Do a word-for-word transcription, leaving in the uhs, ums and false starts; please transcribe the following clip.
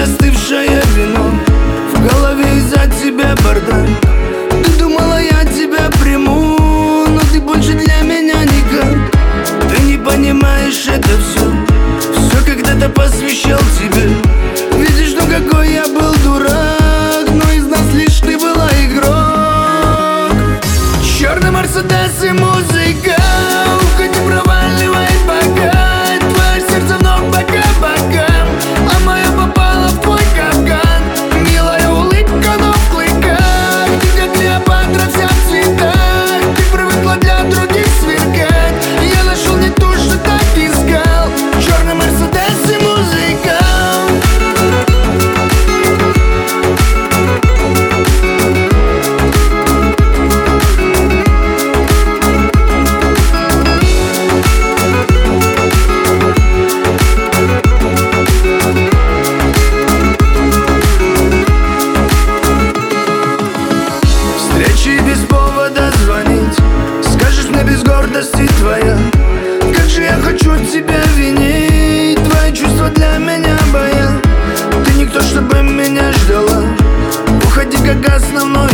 остывшее вино. В голове из-за тебя бардак. Ты думала, я тебя приму, но ты больше для меня никак. Ты не понимаешь это все. Все когда-то посвящал тебе. Видишь, ну какой я был дурак, но из нас лишь ты была игрок. Черный Мерседес и музыка, уходи, проваливай пока. Твое сердце вновь пока бокам, а моя попала в твой капкан. Милая улыбка, но в клыках. Ты как Клеопатра, вся в цветах. Ты привыкла для других сверкать. Я нашел не то, что так искал. Черный Мерседес и музыка. Встречи без повода звонить. Скажешь мне без гордости твоя. Как же я хочу тебя винить. Твои чувства для меня боя. Ты никто, чтобы меня ждала. Уходи как основной